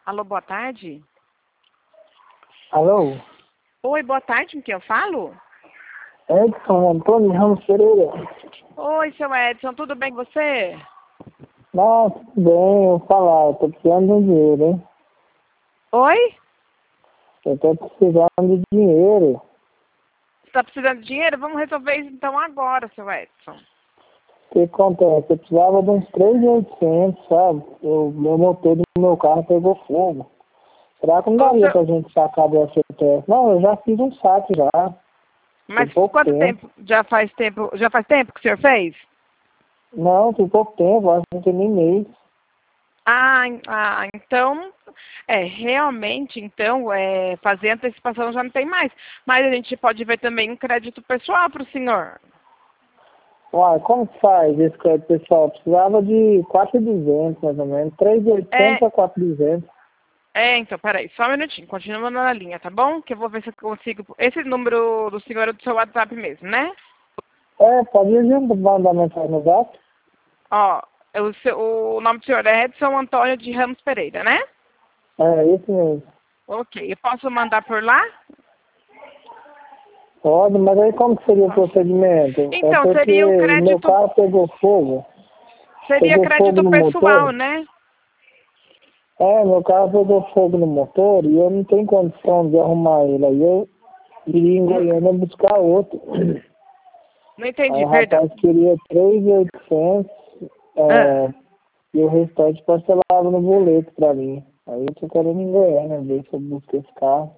Alô, boa tarde. Alô? Oi, boa tarde, com quem eu falo? Edson Antônio Ramos Pereira. Oi, seu Edson, tudo bem com você? Nossa, tudo bem, eu vou falar, eu tô precisando de um dinheiro, hein? Oi? Eu tô precisando de dinheiro. Você tá precisando de dinheiro? Vamos resolver isso então agora, seu Edson. O que acontece? Eu precisava de uns 3.800, sabe? Meu motor do meu carro pegou fogo. Será que não daria pra gente sacar do FTS? Não, eu já fiz um saque já. Mas Tem pouco quanto tempo? Já faz tempo que o senhor fez? Não, tem pouco tempo, acho que não tem nem mês. Então, realmente, então, fazer antecipação já não tem mais. Mas a gente pode ver também um crédito pessoal para o senhor. Uai, como que faz esse crédito pessoal? Eu precisava de 4.200 mais ou menos, 3.800 a 4.200. Então, peraí, só um minutinho, continua na linha, tá bom? Que eu vou ver se eu consigo. Esse número do senhor é do seu WhatsApp mesmo, né? Pode ir junto, mandar mensagem no WhatsApp? Ó, o nome do senhor é Edson Antônio de Ramos Pereira, né? É, isso mesmo. Ok, eu posso mandar por lá? Pode, mas aí como que seria o procedimento? Então, Porque seria um meu crédito. carro pegou fogo. Seria Pegou fogo crédito no pessoal, motor. né? Meu carro pegou fogo no motor e eu não tenho condição de arrumar ele. Aí eu iria em Goiânia buscar outro. Não Aí entendi, o perdão. rapaz queria 3.800 e o restante parcelava no boleto pra mim. Aí eu tô querendo ir em Goiânia ver se eu busco esse carro.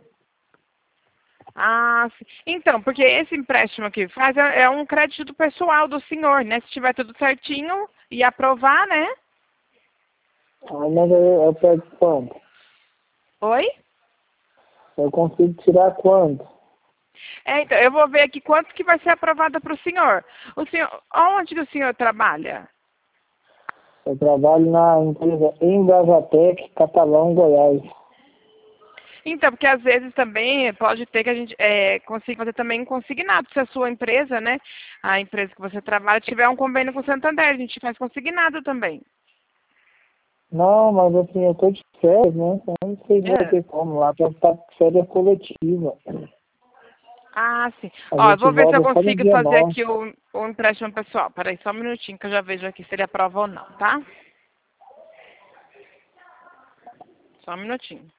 Sim. Então, porque esse empréstimo que faz é um crédito pessoal do senhor, né? Se tiver tudo certinho e aprovar, né? Mas eu pego quanto? Oi? Eu consigo tirar quanto? Então, eu vou ver aqui quanto que vai ser aprovado para o senhor. Onde que o senhor trabalha? Eu trabalho na empresa Embrasatec, Catalão, Goiás. Então, porque às vezes também pode ter que a gente consiga fazer também um consignado. Se a sua empresa, né, a empresa que você trabalha, tiver um convênio com o Santander, a gente faz consignado também. Não, mas assim, eu tô de férias, né? Eu não sei se vai ter como lá, pra estar de férias coletiva. Sim. A Ó, eu gente vou ver se eu volta só no consigo dia fazer 9. aqui o empréstimo pessoal. Peraí, só um minutinho que eu já vejo aqui se ele aprova ou não, tá? Só um minutinho.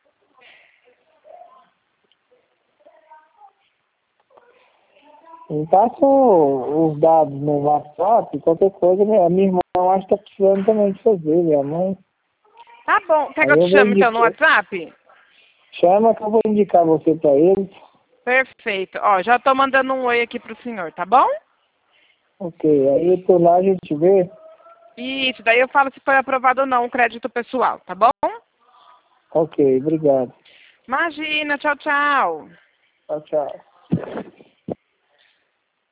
Me passa os dados no WhatsApp, qualquer coisa, né? A minha irmã acho que tá precisando também de fazer, minha mãe. Tá bom. Quer que Aí eu eu te vou chame então no indicar. WhatsApp? Chama que eu vou indicar você pra eles. Perfeito. Ó, já tô mandando um oi aqui pro senhor, tá bom? Ok, aí por lá a gente vê. Isso, daí eu falo se foi aprovado ou não o crédito pessoal, tá bom? Ok, obrigado. Imagina, tchau, tchau. Tchau, tchau.